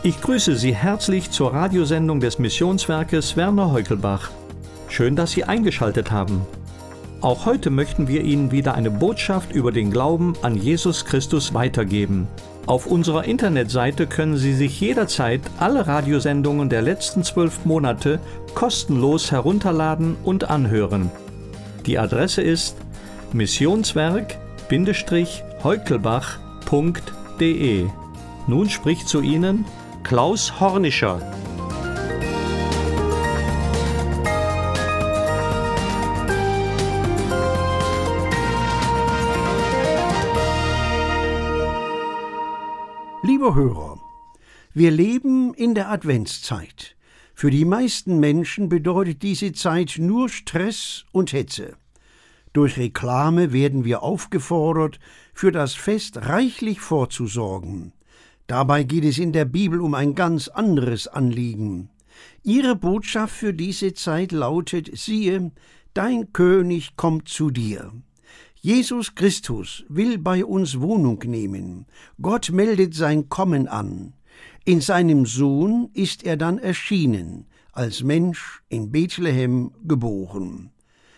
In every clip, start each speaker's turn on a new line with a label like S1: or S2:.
S1: Ich grüße Sie herzlich zur Radiosendung des Missionswerkes Werner Heukelbach. Schön, dass Sie eingeschaltet haben. Auch heute möchten wir Ihnen wieder eine Botschaft über den Glauben an Jesus Christus weitergeben. Auf unserer Internetseite können Sie sich jederzeit alle Radiosendungen der letzten 12 Monate kostenlos herunterladen und anhören. Die Adresse ist missionswerk-heukelbach.de. Nun spricht zu Ihnen Klaus Hornischer.
S2: Lieber Hörer, wir leben in der Adventszeit. Für die meisten Menschen bedeutet diese Zeit nur Stress und Hetze. Durch Reklame werden wir aufgefordert, für das Fest reichlich vorzusorgen. Dabei geht es in der Bibel um ein ganz anderes Anliegen. Ihre Botschaft für diese Zeit lautet: Siehe, dein König kommt zu dir. Jesus Christus will bei uns Wohnung nehmen. Gott meldet sein Kommen an. In seinem Sohn ist er dann erschienen, als Mensch in Bethlehem geboren.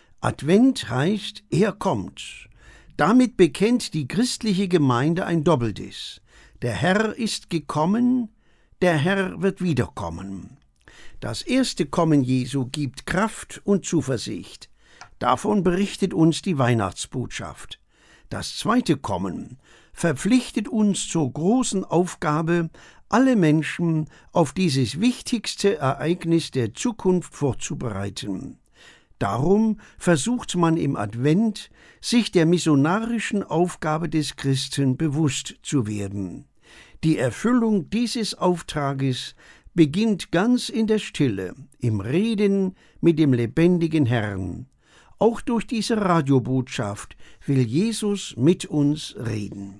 S2: Advent heißt, er kommt. Damit bekennt die christliche Gemeinde ein Doppeltes. Der Herr ist gekommen, der Herr wird wiederkommen. Das erste Kommen Jesu gibt Kraft und Zuversicht. Davon berichtet uns die Weihnachtsbotschaft. Das zweite Kommen verpflichtet uns zur großen Aufgabe, alle Menschen auf dieses wichtigste Ereignis der Zukunft vorzubereiten. Darum versucht man im Advent, sich der missionarischen Aufgabe des Christen bewusst zu werden. Die Erfüllung dieses Auftrages beginnt ganz in der Stille, im Reden mit dem lebendigen Herrn. Auch durch diese Radiobotschaft will Jesus mit uns reden.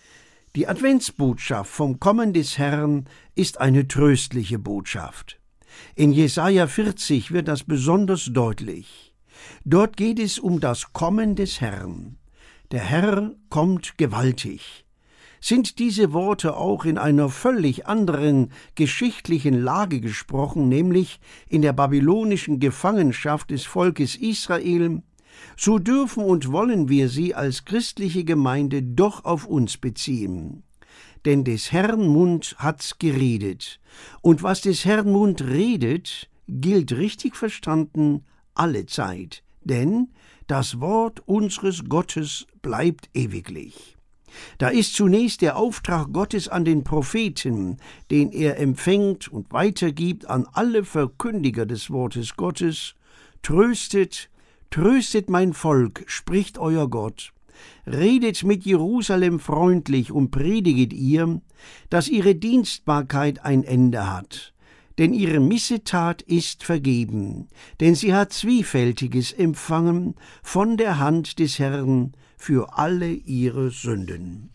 S2: Die Adventsbotschaft vom Kommen des Herrn ist eine tröstliche Botschaft. In Jesaja 40 wird das besonders deutlich. Dort geht es um das Kommen des Herrn. Der Herr kommt gewaltig. Sind diese Worte auch in einer völlig anderen geschichtlichen Lage gesprochen, nämlich in der babylonischen Gefangenschaft des Volkes Israel, so dürfen und wollen wir sie als christliche Gemeinde doch auf uns beziehen. Denn des Herrn Mund hat's geredet, und was des Herrn Mund redet, gilt richtig verstanden alle Zeit, denn das Wort unseres Gottes bleibt ewiglich. Da ist zunächst der Auftrag Gottes an den Propheten, den er empfängt und weitergibt an alle Verkündiger des Wortes Gottes: Tröstet, tröstet mein Volk, spricht euer Gott. Redet mit Jerusalem freundlich und prediget ihr, dass ihre Dienstbarkeit ein Ende hat. Denn ihre Missetat ist vergeben, denn sie hat Zwiefältiges empfangen von der Hand des Herrn für alle ihre Sünden.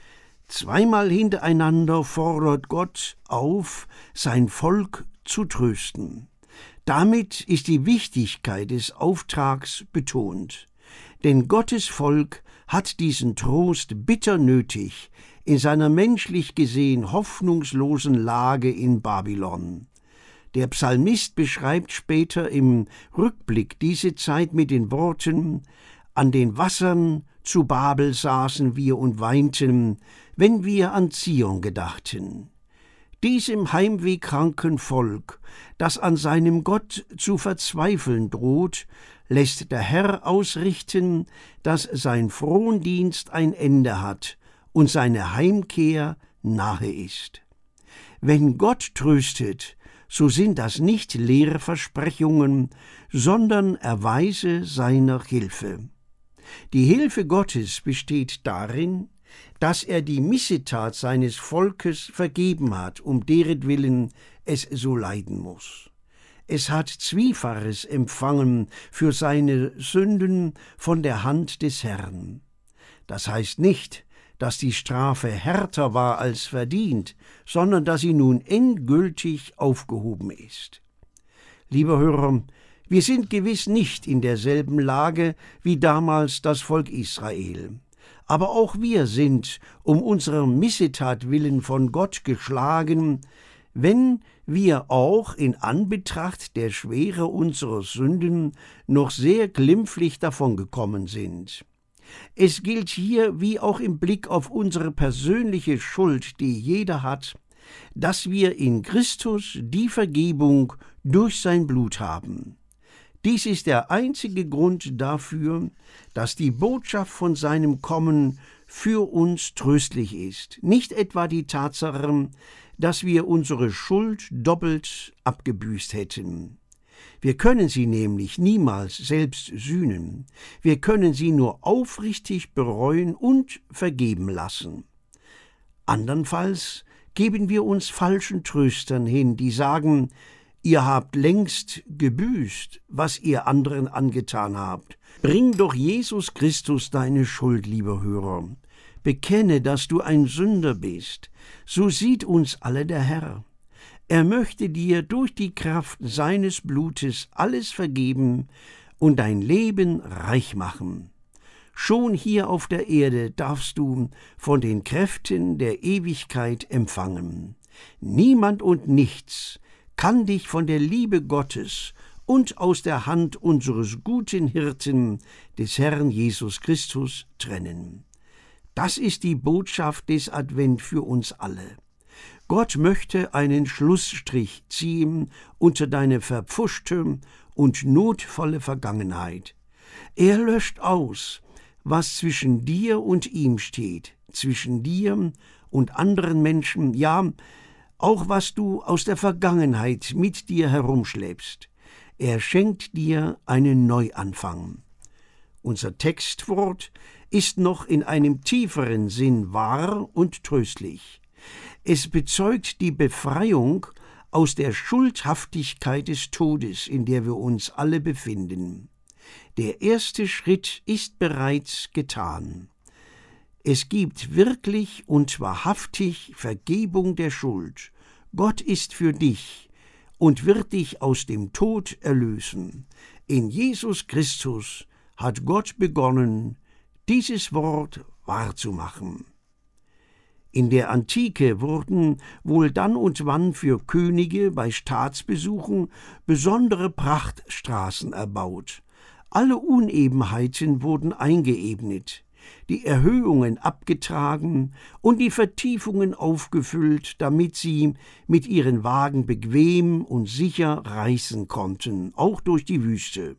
S2: Zweimal hintereinander fordert Gott auf, sein Volk zu trösten. Damit ist die Wichtigkeit des Auftrags betont. Denn Gottes Volk hat diesen Trost bitter nötig in seiner menschlich gesehen hoffnungslosen Lage in Babylon. Der Psalmist beschreibt später im Rückblick diese Zeit mit den Worten: An den Wassern zu Babel saßen wir und weinten, wenn wir an Zion gedachten. Diesem heimwehkranken Volk, das an seinem Gott zu verzweifeln droht, lässt der Herr ausrichten, dass sein Frondienst ein Ende hat und seine Heimkehr nahe ist. Wenn Gott tröstet, so sind das nicht leere Versprechungen, sondern Erweise seiner Hilfe. Die Hilfe Gottes besteht darin, dass er die Missetat seines Volkes vergeben hat, um deretwillen es so leiden muss. Es hat Zwiefaches empfangen für seine Sünden von der Hand des Herrn. Das heißt nicht, dass die Strafe härter war als verdient, sondern dass sie nun endgültig aufgehoben ist. Lieber Hörer, wir sind gewiss nicht in derselben Lage wie damals das Volk Israel. Aber auch wir sind um unserer Missetat willen von Gott geschlagen, wenn wir auch in Anbetracht der Schwere unserer Sünden noch sehr glimpflich davongekommen sind. Es gilt hier, wie auch im Blick auf unsere persönliche Schuld, die jeder hat, dass wir in Christus die Vergebung durch sein Blut haben. Dies ist der einzige Grund dafür, dass die Botschaft von seinem Kommen für uns tröstlich ist, nicht etwa die Tatsache, dass wir unsere Schuld doppelt abgebüßt hätten. Wir können sie nämlich niemals selbst sühnen. Wir können sie nur aufrichtig bereuen und vergeben lassen. Andernfalls geben wir uns falschen Tröstern hin, die sagen, ihr habt längst gebüßt, was ihr anderen angetan habt. Bring doch Jesus Christus deine Schuld, lieber Hörer. Bekenne, dass du ein Sünder bist. So sieht uns alle der Herr. Er möchte dir durch die Kraft seines Blutes alles vergeben und dein Leben reich machen. Schon hier auf der Erde darfst du von den Kräften der Ewigkeit empfangen. Niemand und nichts kann dich von der Liebe Gottes und aus der Hand unseres guten Hirten, des Herrn Jesus Christus, trennen. Das ist die Botschaft des Advent für uns alle. Gott möchte einen Schlussstrich ziehen unter deine verpfuschte und notvolle Vergangenheit. Er löscht aus, was zwischen dir und ihm steht, zwischen dir und anderen Menschen, ja, auch was du aus der Vergangenheit mit dir herumschleppst. Er schenkt dir einen Neuanfang. Unser Textwort ist noch in einem tieferen Sinn wahr und tröstlich. Es bezeugt die Befreiung aus der Schuldhaftigkeit des Todes, in der wir uns alle befinden. Der erste Schritt ist bereits getan. Es gibt wirklich und wahrhaftig Vergebung der Schuld. Gott ist für dich und wird dich aus dem Tod erlösen. In Jesus Christus hat Gott begonnen, dieses Wort wahrzumachen. In der Antike wurden wohl dann und wann für Könige bei Staatsbesuchen besondere Prachtstraßen erbaut. Alle Unebenheiten wurden eingeebnet, die Erhöhungen abgetragen und die Vertiefungen aufgefüllt, damit sie mit ihren Wagen bequem und sicher reisen konnten, auch durch die Wüste.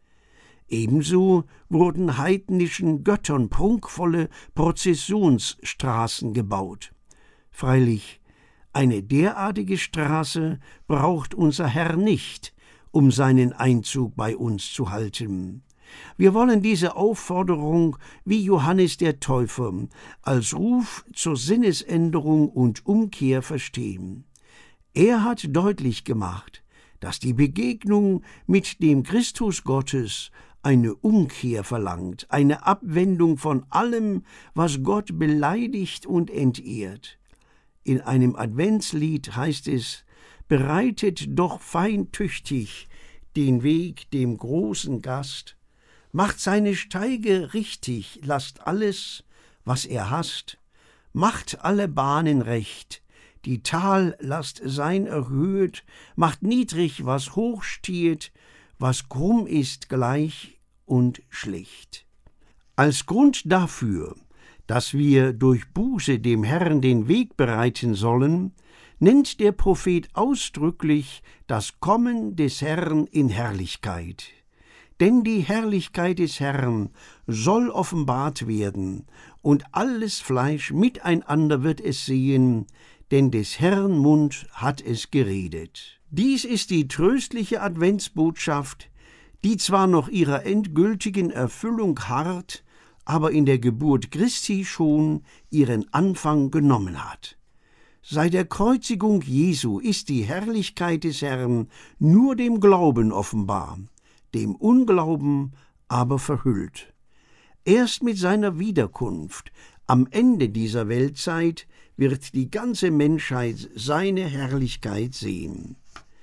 S2: Ebenso wurden heidnischen Göttern prunkvolle Prozessionsstraßen gebaut. Freilich, eine derartige Straße braucht unser Herr nicht, um seinen Einzug bei uns zu halten. Wir wollen diese Aufforderung wie Johannes der Täufer als Ruf zur Sinnesänderung und Umkehr verstehen. Er hat deutlich gemacht, dass die Begegnung mit dem Christus Gottes eine Umkehr verlangt, eine Abwendung von allem, was Gott beleidigt und entehrt. In einem Adventslied heißt es: Bereitet doch feintüchtig den Weg dem großen Gast, macht seine Steige richtig, lasst alles, was er hasst, macht alle Bahnen recht, die Tal lasst sein erhöht, macht niedrig, was hoch steht, was krumm ist, gleich und schlicht. Als Grund dafür, dass wir durch Buße dem Herrn den Weg bereiten sollen, nennt der Prophet ausdrücklich das Kommen des Herrn in Herrlichkeit. Denn die Herrlichkeit des Herrn soll offenbart werden, und alles Fleisch miteinander wird es sehen, denn des Herrn Mund hat es geredet. Dies ist die tröstliche Adventsbotschaft, die zwar noch ihrer endgültigen Erfüllung harrt, aber in der Geburt Christi schon ihren Anfang genommen hat. Seit der Kreuzigung Jesu ist die Herrlichkeit des Herrn nur dem Glauben offenbar, dem Unglauben aber verhüllt. Erst mit seiner Wiederkunft, am Ende dieser Weltzeit, wird die ganze Menschheit seine Herrlichkeit sehen.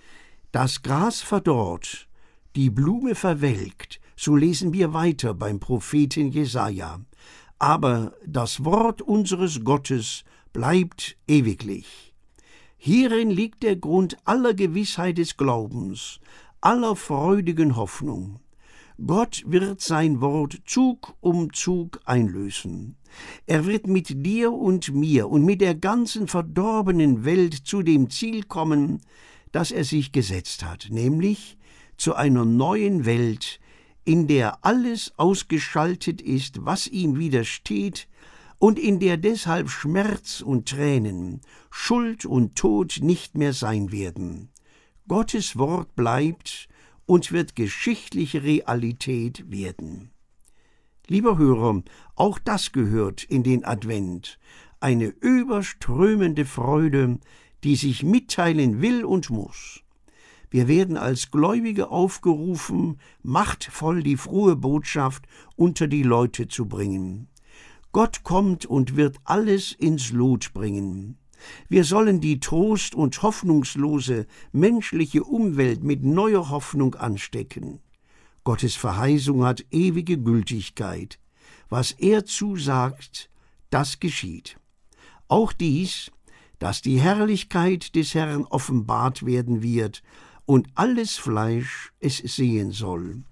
S2: Das Gras verdorrt, die Blume verwelkt, so lesen wir weiter beim Propheten Jesaja. Aber das Wort unseres Gottes bleibt ewiglich. Hierin liegt der Grund aller Gewissheit des Glaubens, aller freudigen Hoffnung. Gott wird sein Wort Zug um Zug einlösen. Er wird mit dir und mir und mit der ganzen verdorbenen Welt zu dem Ziel kommen, das er sich gesetzt hat, nämlich zu einer neuen Welt, in der alles ausgeschaltet ist, was ihm widersteht, und in der deshalb Schmerz und Tränen, Schuld und Tod nicht mehr sein werden. Gottes Wort bleibt und wird geschichtliche Realität werden. Lieber Hörer, auch das gehört in den Advent, eine überströmende Freude, die sich mitteilen will und muss. Wir werden als Gläubige aufgerufen, machtvoll die frohe Botschaft unter die Leute zu bringen. Gott kommt und wird alles ins Lot bringen. Wir sollen die trost- und hoffnungslose menschliche Umwelt mit neuer Hoffnung anstecken. Gottes Verheißung hat ewige Gültigkeit. Was er zusagt, das geschieht. Auch dies, dass die Herrlichkeit des Herrn offenbart werden wird und alles Fleisch es sehen soll.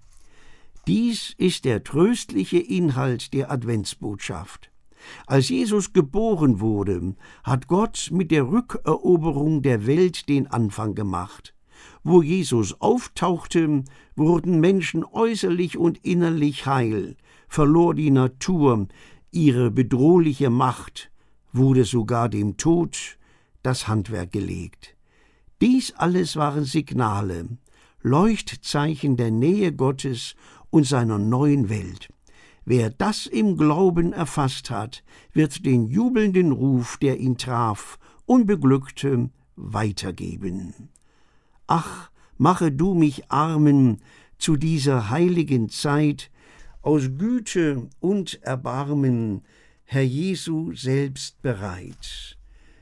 S2: Dies ist der tröstliche Inhalt der Adventsbotschaft. Als Jesus geboren wurde, hat Gott mit der Rückeroberung der Welt den Anfang gemacht. Wo Jesus auftauchte, wurden Menschen äußerlich und innerlich heil, verlor die Natur ihre bedrohliche Macht, wurde sogar dem Tod das Handwerk gelegt. Dies alles waren Signale, Leuchtzeichen der Nähe Gottes und seiner neuen Welt. Wer das im Glauben erfasst hat, wird den jubelnden Ruf, der ihn traf, Unbeglückte, weitergeben. Ach, mache du mich Armen zu dieser heiligen Zeit, aus Güte und Erbarmen, Herr Jesu selbst bereit.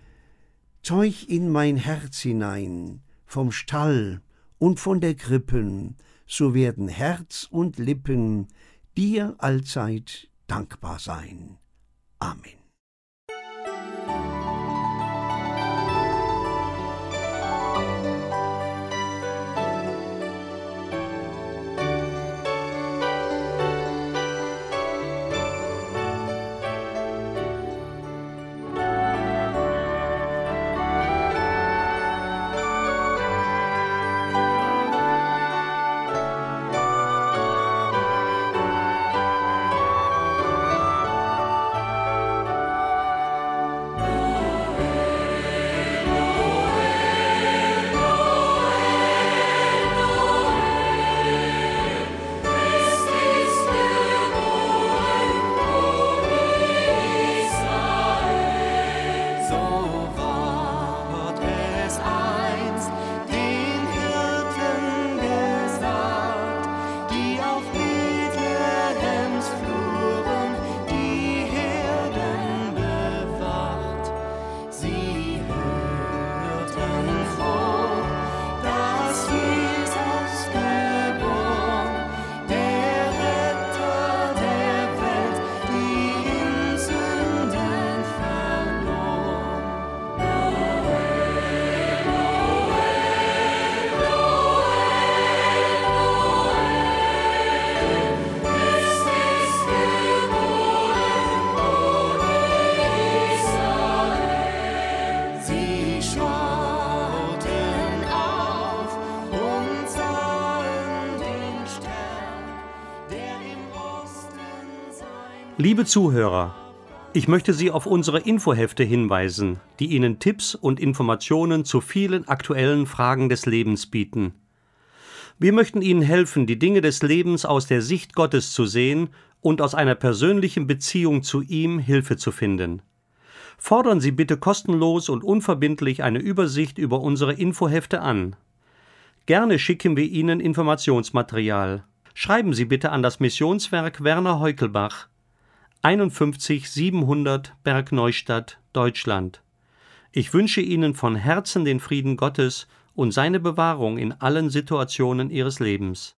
S2: Zeuch in mein Herz hinein, vom Stall und von der Krippen, so werden Herz und Lippen dir allzeit dankbar sein. Amen.
S1: Liebe Zuhörer, ich möchte Sie auf unsere Infohefte hinweisen, die Ihnen Tipps und Informationen zu vielen aktuellen Fragen des Lebens bieten. Wir möchten Ihnen helfen, die Dinge des Lebens aus der Sicht Gottes zu sehen und aus einer persönlichen Beziehung zu ihm Hilfe zu finden. Fordern Sie bitte kostenlos und unverbindlich eine Übersicht über unsere Infohefte an. Gerne schicken wir Ihnen Informationsmaterial. Schreiben Sie bitte an das Missionswerk Werner Heukelbach, 51 700 Bergneustadt, Deutschland. Ich wünsche Ihnen von Herzen den Frieden Gottes und seine Bewahrung in allen Situationen Ihres Lebens.